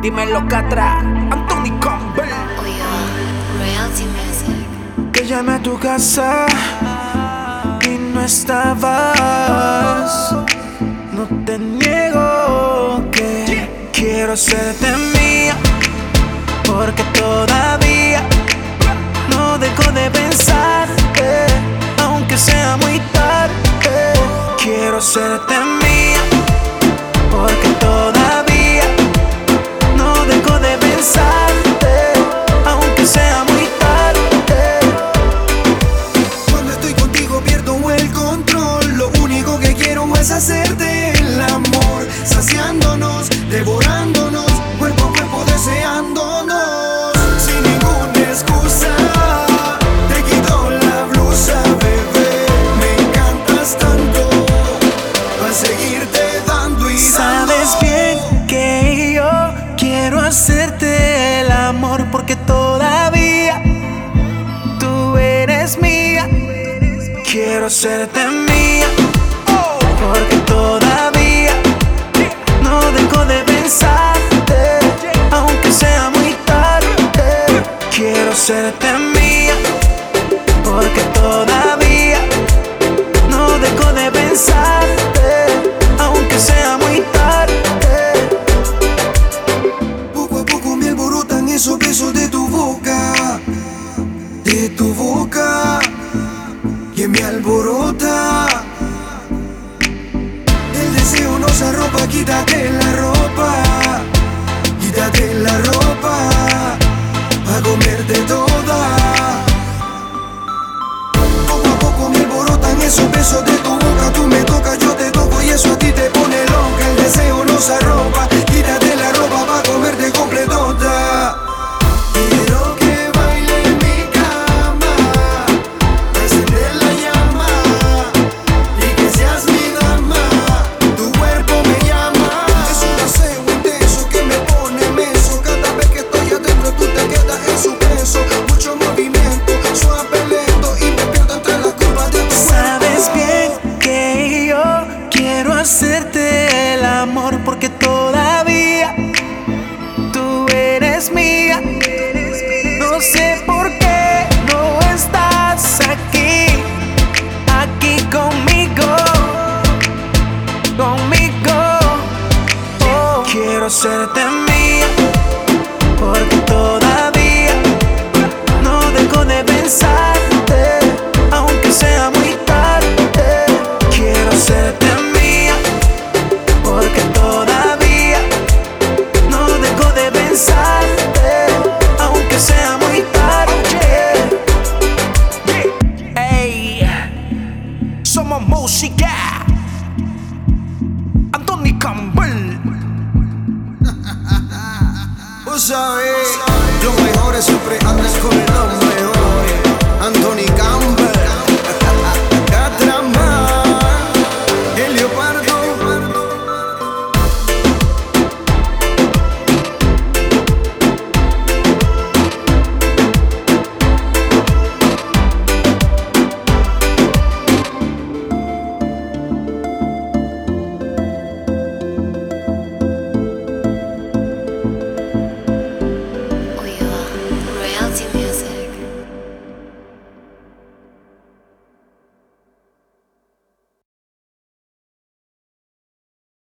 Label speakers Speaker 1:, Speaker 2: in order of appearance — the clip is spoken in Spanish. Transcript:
Speaker 1: Dímelo, Catra, Anthony Campbell.
Speaker 2: Royalty Music.
Speaker 1: Te llamé a tu casa y no estabas. No te niego que quiero serte mía, porque todavía no dejo de pensarte, aunque sea muy tarde. Quiero serte mía, porque todavía no dejo de pensarte, aunque sea muy tarde.
Speaker 3: Cuando estoy contigo pierdo el control. Lo único que quiero es hacerte el amor, saciándonos, devorándonos, cuerpo a cuerpo deseándonos. Sin ninguna excusa te quito la blusa, bebé. Me encantas tanto, a seguirte dando y dando.
Speaker 1: Sabes bien que yo quiero hacerte el amor, porque todavía tú eres mía. Quiero hacerte mía, porque todavía no dejo de pensarte, aunque sea muy tarde. Quiero hacerte mía, porque todavía no dejo de pensarte, aunque sea muy tarde.
Speaker 3: Poco a poco me alborotan esos besos de tu boca, que me alborota. El deseo nos arropa, quítate la ropa, a comerte toda. Poco a poco me alborotan esos besos de tu boca. Tú me tocas, yo te toco y eso a ti te pone loca. El deseo nos arropa, quítate la ropa pa' comerte completota. Quiero que baile en mi cama, encender la llama y que seas mi dama. Tu cuerpo me llama. Es un deseo intenso que me pone menso. Cada vez que estoy adentro tú te quedas en su peso. Mucho movimiento, suave, lento y me pierdo entre las curvas de tu cuerpo.
Speaker 1: Sabes bien que yo quiero hacerte el amor, porque todavía tú eres mía. No sé por qué no estás aquí, aquí conmigo, Oh, quiero hacerte mía, porque todavía no dejo de pensarte, aunque sea muy tarde. Quiero hacerte mía, porque todavía no dejo de pensarte, aunque sea muy tarde. Ey, somos música, Anthony Campbell.
Speaker 3: Vos sabés, los mejores siempre andan con el nombre.